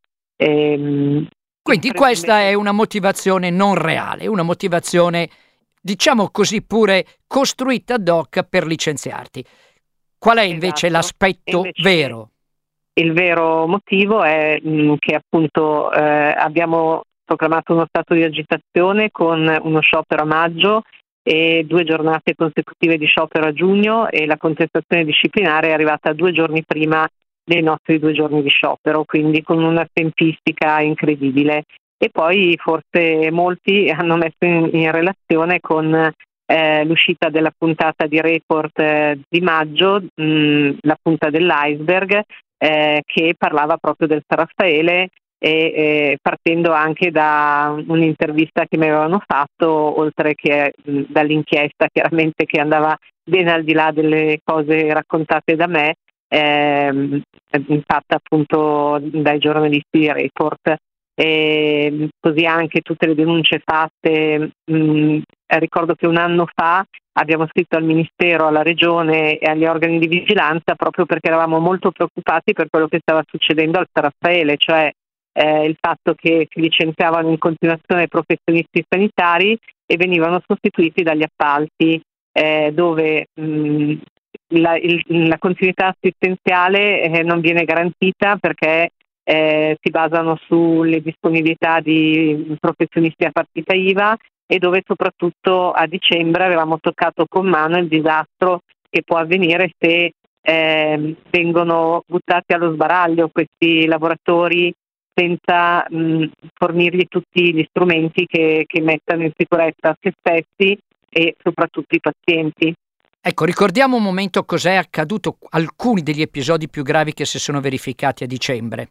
Ehm, Quindi questa è una motivazione non reale, una motivazione, diciamo così, pure costruita ad hoc per licenziarti. Qual è invece esatto. l'aspetto invece vero? Il vero motivo è mh, che appunto eh, abbiamo proclamato uno stato di agitazione con uno sciopero a maggio e due giornate consecutive di sciopero a giugno, e la contestazione disciplinare è arrivata due giorni prima dei nostri due giorni di sciopero, quindi con una tempistica incredibile. E poi forse molti hanno messo in, in relazione con eh, l'uscita della puntata di Report eh, di maggio, mh, la punta dell'iceberg, eh, che parlava proprio del San Raffaele, e eh, partendo anche da un'intervista che mi avevano fatto, oltre che mh, dall'inchiesta chiaramente che andava ben al di là delle cose raccontate da me, ehm, fatta appunto dai giornalisti di Report. E così anche tutte le denunce fatte. Mh, ricordo che un anno fa abbiamo scritto al Ministero, alla Regione e agli organi di vigilanza proprio perché eravamo molto preoccupati per quello che stava succedendo al San Raffaele, cioè eh, il fatto che si licenziavano in continuazione professionisti sanitari e venivano sostituiti dagli appalti, eh, dove mh, la, il, la continuità assistenziale eh, non viene garantita perché eh, si basano sulle disponibilità di professionisti a partita I V A, e dove soprattutto a dicembre avevamo toccato con mano il disastro che può avvenire se eh, vengono buttati allo sbaraglio questi lavoratori senza mh, fornirgli tutti gli strumenti che, che mettano in sicurezza se stessi e soprattutto i pazienti. Ecco, ricordiamo un momento cos'è accaduto, alcuni degli episodi più gravi che si sono verificati a dicembre.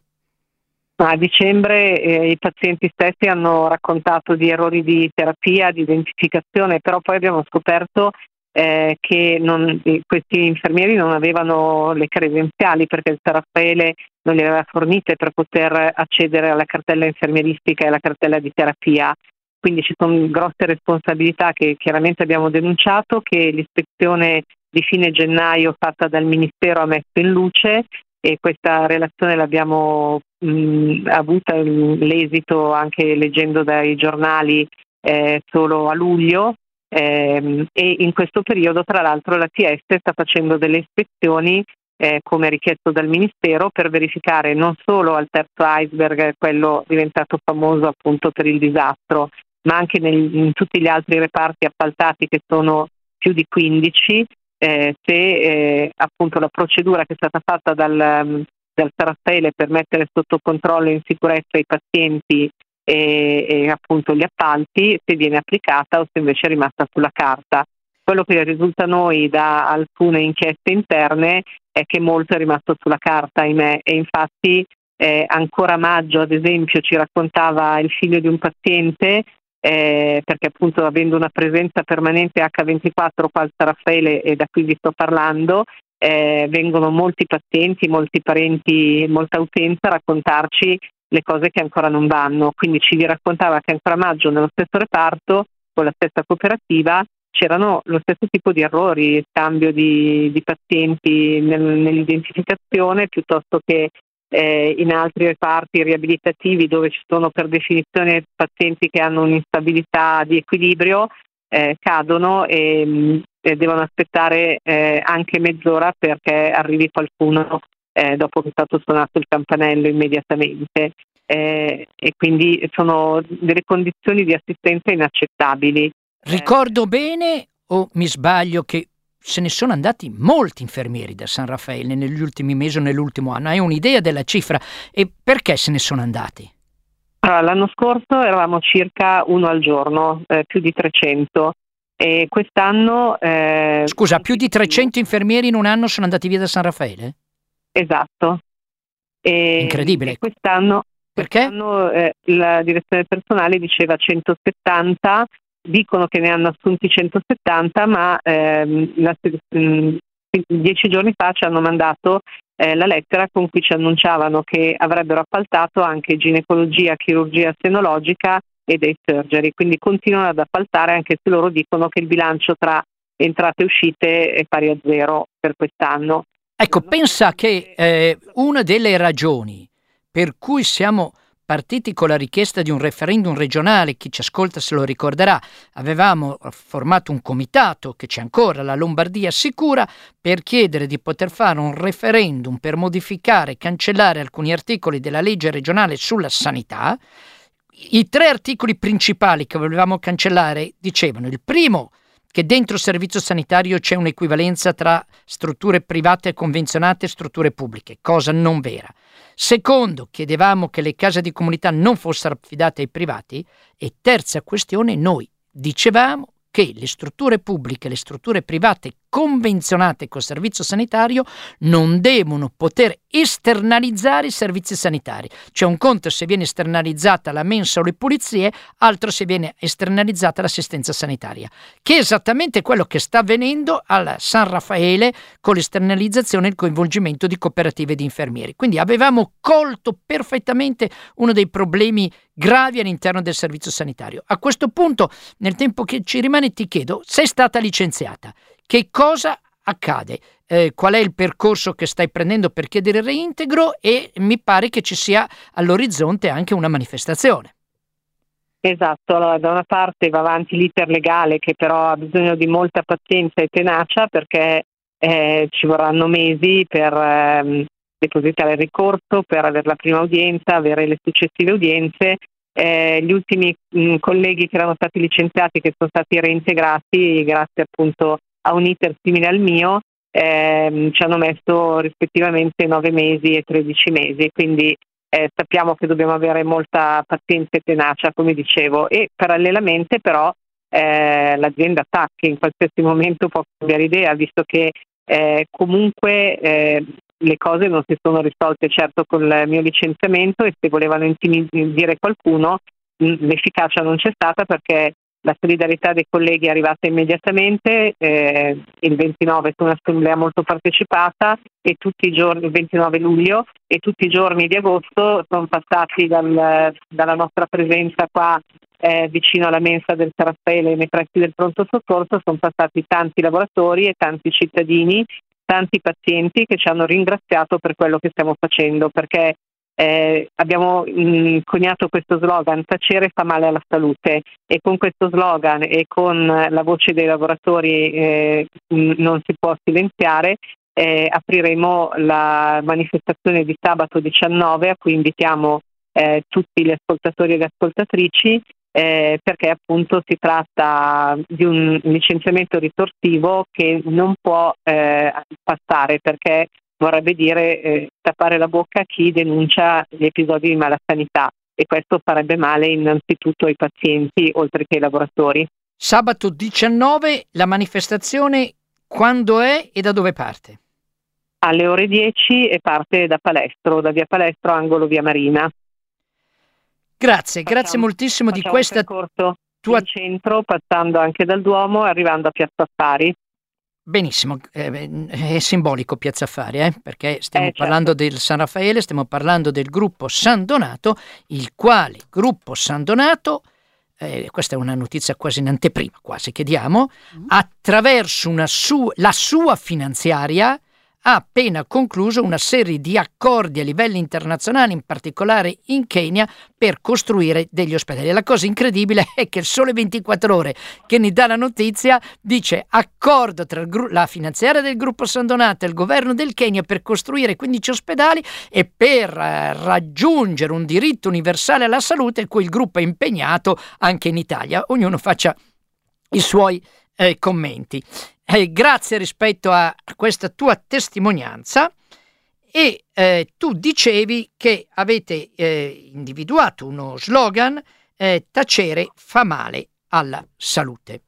A dicembre eh, i pazienti stessi hanno raccontato di errori di terapia, di identificazione, però poi abbiamo scoperto eh, che non, questi infermieri non avevano le credenziali perché il San Raffaele non le aveva fornite per poter accedere alla cartella infermieristica e alla cartella di terapia. Quindi ci sono grosse responsabilità che chiaramente abbiamo denunciato, che l'ispezione di fine gennaio fatta dal Ministero ha messo in luce, e questa relazione l'abbiamo mh, avuta l'esito anche leggendo dai giornali eh, solo a luglio, ehm, e in questo periodo tra l'altro la T S sta facendo delle ispezioni eh, come richiesto dal Ministero per verificare non solo al terzo iceberg, quello diventato famoso appunto per il disastro, ma anche nel, in tutti gli altri reparti appaltati che sono più di quindici, eh, se eh, appunto la procedura che è stata fatta dal, dal San Raffaele per mettere sotto controllo e in sicurezza i pazienti e, e appunto gli appalti, se viene applicata o se invece è rimasta sulla carta. Quello che risulta a noi da alcune inchieste interne è che molto è rimasto sulla carta, ahimè, e infatti eh, ancora a maggio ad esempio ci raccontava il figlio di un paziente, Eh, perché appunto avendo una presenza permanente acca ventiquattro qua al San Raffaele, e da qui vi sto parlando, eh, vengono molti pazienti, molti parenti, molta utenza a raccontarci le cose che ancora non vanno. Quindi ci raccontava che ancora a maggio nello stesso reparto, con la stessa cooperativa, c'erano lo stesso tipo di errori, scambio di, di pazienti nel, nell'identificazione, piuttosto che eh, in altri reparti riabilitativi dove ci sono per definizione pazienti che hanno un'instabilità di equilibrio, eh, cadono e, mh, e devono aspettare eh, anche mezz'ora perché arrivi qualcuno eh, dopo che è stato suonato il campanello immediatamente. Eh, e quindi sono delle condizioni di assistenza inaccettabili. Ricordo bene o mi sbaglio che se ne sono andati molti infermieri da San Raffaele negli ultimi mesi o nell'ultimo anno? Hai un'idea della cifra? E perché se ne sono andati? Allora, l'anno scorso eravamo circa uno al giorno, eh, più di trecento. E quest'anno... Eh, Scusa, più di trecento infermieri in un anno sono andati via da San Raffaele? Esatto. E, Incredibile. E quest'anno... Perché? Quest'anno eh, la direzione personale diceva centosettanta, dicono che ne hanno assunti centosettanta, ma ehm, la, mh, dieci giorni fa ci hanno mandato eh, la lettera con cui ci annunciavano che avrebbero appaltato anche ginecologia, chirurgia senologica e day surgery, quindi continuano ad appaltare anche se loro dicono che il bilancio tra entrate e uscite è pari a zero per quest'anno. Ecco, pensa che eh, una delle ragioni per cui siamo partiti con la richiesta di un referendum regionale, chi ci ascolta se lo ricorderà, avevamo formato un comitato che c'è ancora, la Lombardia Sicura, per chiedere di poter fare un referendum per modificare e cancellare alcuni articoli della legge regionale sulla sanità. I tre articoli principali che volevamo cancellare dicevano: il primo, che dentro il servizio sanitario c'è un'equivalenza tra strutture private e convenzionate e strutture pubbliche, cosa non vera. Secondo, chiedevamo che le case di comunità non fossero affidate ai privati. E terza questione, noi dicevamo che le strutture pubbliche e le strutture private convenzionate col servizio sanitario non devono poter esternalizzare i servizi sanitari. Cioè, un conto se viene esternalizzata la mensa o le pulizie, altro se viene esternalizzata l'assistenza sanitaria, che è esattamente quello che sta avvenendo al San Raffaele con l'esternalizzazione e il coinvolgimento di cooperative di infermieri. Quindi avevamo colto perfettamente uno dei problemi gravi all'interno del servizio sanitario. A questo punto, nel tempo che ci rimane, ti chiedo: sei stata licenziata, che cosa accade? Eh, qual è il percorso che stai prendendo per chiedere il reintegro? E mi pare che ci sia all'orizzonte anche una manifestazione. Esatto, allora, da una parte va avanti l'iter legale, che però ha bisogno di molta pazienza e tenacia, perché eh, ci vorranno mesi per ehm, depositare il ricorso, per avere la prima udienza, avere le successive udienze. Eh, gli ultimi mh, colleghi che erano stati licenziati, che sono stati reintegrati grazie appunto a un iter simile al mio, ehm, ci hanno messo rispettivamente nove mesi e tredici mesi, quindi eh, sappiamo che dobbiamo avere molta pazienza e tenacia, come dicevo, e parallelamente però eh, l'azienda sa che in qualsiasi momento può cambiare idea, visto che eh, comunque eh, le cose non si sono risolte certo con il mio licenziamento, e se volevano intimidire qualcuno l'efficacia non c'è stata, perché la solidarietà dei colleghi è arrivata immediatamente, eh, il ventinove su un'assemblea molto partecipata, e tutti i giorni, il ventinove luglio, e tutti i giorni di agosto sono passati dal, dalla nostra presenza qua eh, vicino alla mensa del San Raffaele nei pressi del pronto soccorso, sono passati tanti lavoratori e tanti cittadini, tanti pazienti che ci hanno ringraziato per quello che stiamo facendo, perché Eh, abbiamo mh, coniato questo slogan: tacere fa male alla salute, e con questo slogan e con la voce dei lavoratori eh, mh, non si può silenziare. Eh, apriremo la manifestazione di sabato diciannove, a cui invitiamo eh, tutti gli ascoltatori e le ascoltatrici, eh, perché appunto si tratta di un licenziamento ritorsivo che non può eh, passare, perché vorrebbe dire eh, tappare la bocca a chi denuncia gli episodi di malasanità, e questo farebbe male innanzitutto ai pazienti oltre che ai lavoratori. Sabato diciannove la manifestazione quando è e da dove parte? Alle ore dieci, e parte da Palestro, da via Palestro angolo via Marina. Grazie, Facciamo, grazie moltissimo di questa percorso tua in centro, passando anche dal Duomo e arrivando a Piazza Affari. Benissimo, eh, è simbolico Piazza Affari, eh, perché stiamo Eh, certo. parlando del San Raffaele, stiamo parlando del gruppo San Donato, il quale gruppo San Donato, eh, questa è una notizia quasi in anteprima, quasi che diamo, Mm. attraverso una su- la sua finanziaria ha appena concluso una serie di accordi a livello internazionale, in particolare in Kenya, per costruire degli ospedali. La cosa incredibile è che il Sole ventiquattro Ore, che ne dà la notizia, dice accordo tra il gru- la finanziaria del gruppo San Donato e il governo del Kenya per costruire quindici ospedali e per eh, raggiungere un diritto universale alla salute, cui il gruppo è impegnato anche in Italia. Ognuno faccia i suoi eh, commenti. Eh, grazie rispetto a questa tua testimonianza. E eh, tu dicevi che avete eh, individuato uno slogan, eh, tacere fa male alla salute.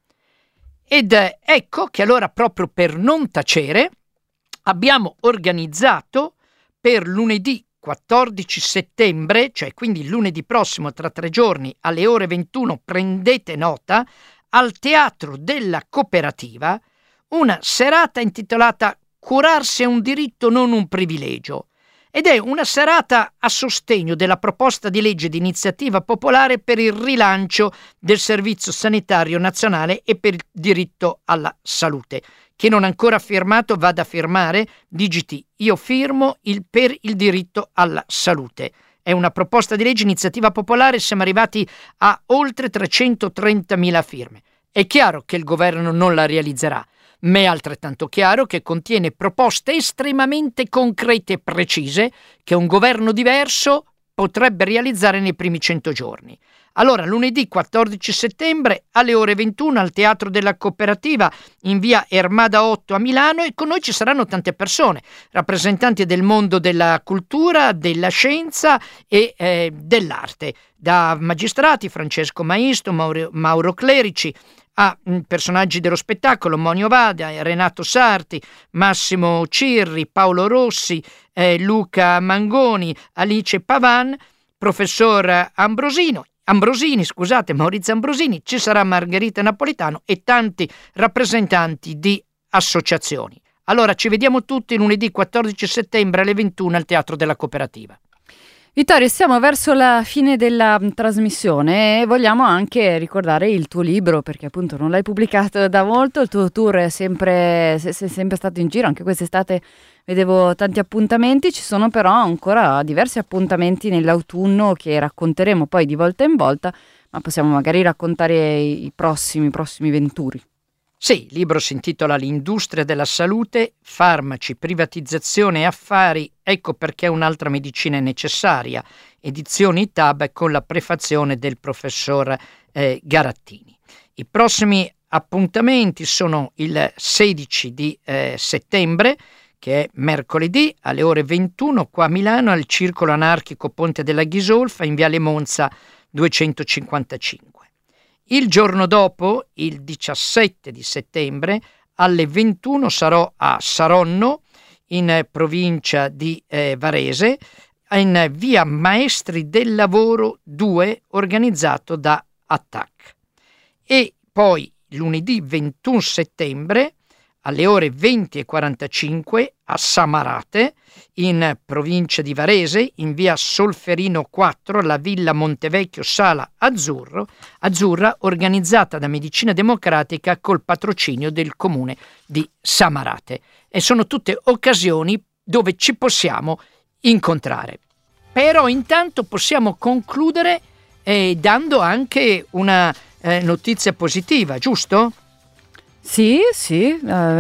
Ed eh, ecco che allora, proprio per non tacere, abbiamo organizzato per lunedì quattordici settembre, cioè quindi lunedì prossimo, tra tre giorni, alle ore ventuno, prendete nota, al Teatro della Cooperativa, una serata intitolata Curarsi è un diritto, non un privilegio, ed è una serata a sostegno della proposta di legge di iniziativa popolare per il rilancio del Servizio Sanitario Nazionale e per il diritto alla salute. Chi non ha ancora firmato vada a firmare, digiti io firmo il per il diritto alla salute. È una proposta di legge iniziativa popolare, siamo arrivati a oltre trecentotrentamila firme. È chiaro che il governo non la realizzerà, ma è altrettanto chiaro che contiene proposte estremamente concrete e precise che un governo diverso potrebbe realizzare nei primi cento giorni. Allora, lunedì quattordici settembre alle ore ventuno al Teatro della Cooperativa in via Ermada otto a Milano, e con noi ci saranno tante persone, rappresentanti del mondo della cultura, della scienza e eh, dell'arte, da magistrati Francesco Maisto, Mauro, Mauro Clerici, a mh, personaggi dello spettacolo, Monio Vada, Renato Sarti, Massimo Cirri, Paolo Rossi, eh, Luca Mangoni, Alice Pavan, professor Ambrosino, Ambrosini, scusate, Maurizio Ambrosini, ci sarà Margherita Napolitano e tanti rappresentanti di associazioni. Allora ci vediamo tutti lunedì quattordici settembre alle ventuno al Teatro della Cooperativa. Vittorio, siamo verso la fine della trasmissione e vogliamo anche ricordare il tuo libro, perché appunto non l'hai pubblicato da molto, il tuo tour è sempre, sei sempre stato in giro, anche quest'estate vedevo tanti appuntamenti, ci sono però ancora diversi appuntamenti nell'autunno che racconteremo poi di volta in volta, ma possiamo magari raccontare i prossimi, prossimi venturi. Sì, il libro si intitola L'industria della salute, farmaci, privatizzazione e affari, ecco perché un'altra medicina è necessaria. Edizioni T A B con la prefazione del professor eh, Garattini. I prossimi appuntamenti sono il sedici di eh, settembre, che è mercoledì, alle ore ventuno qua a Milano al Circolo Anarchico Ponte della Ghisolfa in Viale Monza duecentocinquantacinque. Il giorno dopo, il diciassette di settembre, alle ventuno sarò a Saronno, in eh, provincia di eh, Varese, in via Maestri del Lavoro due, organizzato da Attac. E poi lunedì ventuno settembre, alle ore venti e quarantacinque, a Samarate, in provincia di Varese, in via Solferino quattro, la Villa Montevecchio Sala Azzurro, Azzurra, organizzata da Medicina Democratica col patrocinio del comune di Samarate. E sono tutte occasioni dove ci possiamo incontrare. Però intanto possiamo concludere eh, dando anche una eh, notizia positiva, giusto? Sì, sì,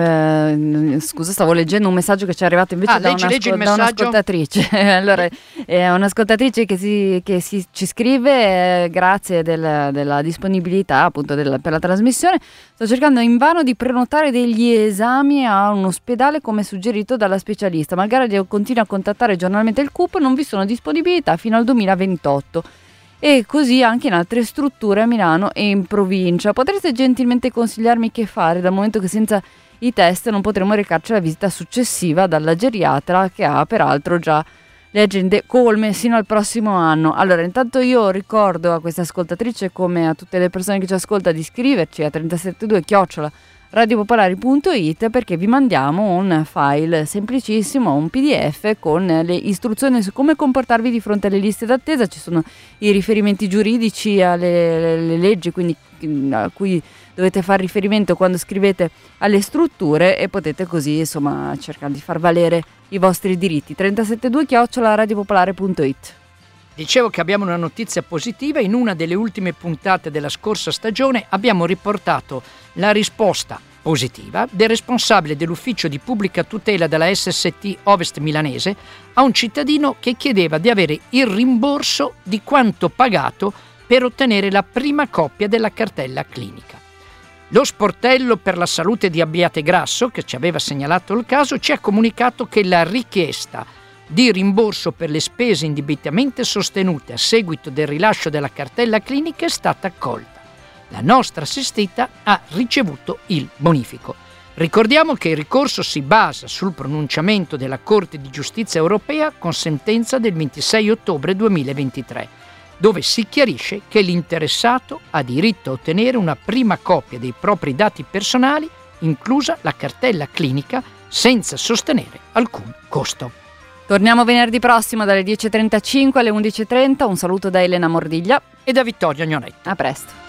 eh, scusa, stavo leggendo un messaggio che ci è arrivato invece ah, da, leggi, una, leggi il da un'ascoltatrice. Allora, è un'ascoltatrice che, si, che si, ci scrive, eh, grazie del, della disponibilità appunto del, per la trasmissione. Sto cercando invano di prenotare degli esami a un ospedale come suggerito dalla specialista. Malgrado continua a contattare giornalmente il C U P, non vi sono disponibilità fino al duemilaventotto. E così anche in altre strutture a Milano e in provincia. Potreste gentilmente consigliarmi che fare, dal momento che senza i test non potremo recarci alla visita successiva dalla geriatra, che ha peraltro già le agende colme sino al prossimo anno. Allora, intanto io ricordo a questa ascoltatrice, come a tutte le persone che ci ascolta, di iscriverci a tre sette due chiocciola radiopopolari punto it, perché vi mandiamo un file semplicissimo, un P D F con le istruzioni su come comportarvi di fronte alle liste d'attesa. Ci sono i riferimenti giuridici alle, alle leggi, quindi a cui dovete fare riferimento quando scrivete alle strutture, e potete così insomma cercare di far valere i vostri diritti. trentasettantadue chiocciola radiopopolare punto it. Dicevo che abbiamo una notizia positiva. In una delle ultime puntate della scorsa stagione abbiamo riportato la risposta positiva del responsabile dell'ufficio di pubblica tutela della S S T Ovest Milanese a un cittadino che chiedeva di avere il rimborso di quanto pagato per ottenere la prima copia della cartella clinica. Lo sportello per la salute di Abbiategrasso, che ci aveva segnalato il caso, ci ha comunicato che la richiesta di rimborso per le spese indebitamente sostenute a seguito del rilascio della cartella clinica è stata accolta. La nostra assistita ha ricevuto il bonifico. Ricordiamo che il ricorso si basa sul pronunciamento della Corte di Giustizia Europea con sentenza del ventisei ottobre duemilaventitré, dove si chiarisce che l'interessato ha diritto a ottenere una prima copia dei propri dati personali, inclusa la cartella clinica, senza sostenere alcun costo. Torniamo venerdì prossimo dalle dieci e trentacinque alle undici e trenta. Un saluto da Elena Mordiglia e da Vittorio Agnonetti. A presto.